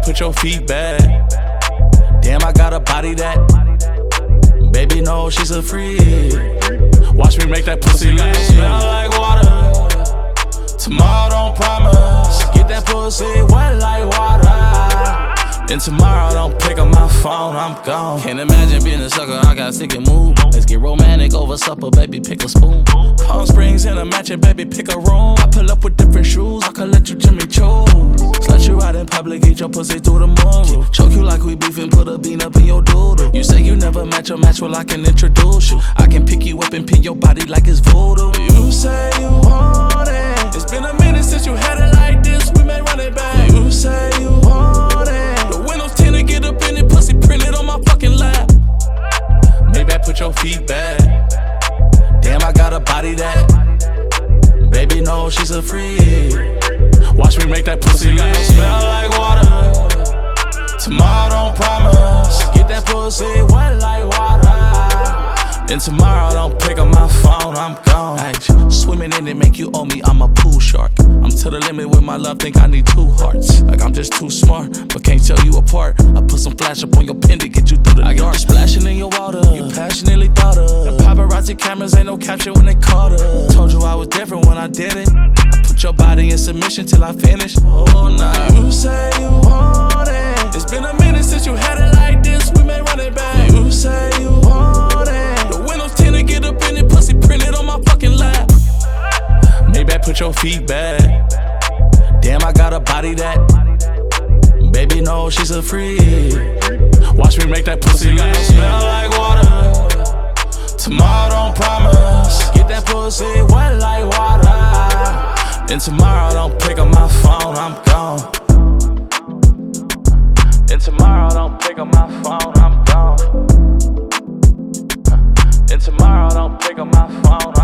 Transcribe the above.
put your feet back. Damn, I got a body that. Baby, no, she's a freak. Watch me make that pussy smell like water. Tomorrow, don't promise. Get that pussy wet like water. Then tomorrow, don't pick up my phone, I'm gone. Can't imagine being a sucker, I got sick and move. Let's get romantic over supper, baby, pick a spoon. Palm Springs in a mansion, baby, pick a room. I pull up with different shoes, I can let you Jimmy Choo. Slut you out in public, get your pussy through the moonroof. Choke you like we beefing, put a bean up in your doodle. You say you never match a match, well I can introduce you. I can pick you up and pin your body like it's voodoo. You say you want it. It's been a minute since you had it like this, we may run it back. You say you want it. The windows tend to get up in it, pussy printed on my fucking lap. Maybe I put your feet back. Damn, I got a body that. Baby, no, she's a freak. Watch me make that pussy smell like water. Tomorrow, don't promise. Get that pussy wet like water. Then tomorrow, don't pick up my phone, I'm gone. Ay, swimming in it make you owe me, I'm a pool shark. I'm to the limit with my love, think I need 2 hearts. Like I'm just too smart, but can't tell you apart. I put some flash up on your pin to get you through the dark. I got you splashing in your water, you passionately thought of. The paparazzi cameras ain't no capture when they caught her. Told you I was different when I did it. I put your body in submission till I finish. Oh, nah. You say you want it. It's been a minute since you had it like this, we may run it back. You say you want it. The windows tend to get up in it, pussy printed on my fucking lap. Maybe I put your feet back. Damn, I got a body that. Baby, no, she's a freak. Watch me make that pussy smell like water. Tomorrow, don't promise. Get that pussy wet like water. Then tomorrow, don't pick up my phone, I'm gone. Then tomorrow, don't pick up my phone, I'm gone. Then tomorrow, don't pick up my phone,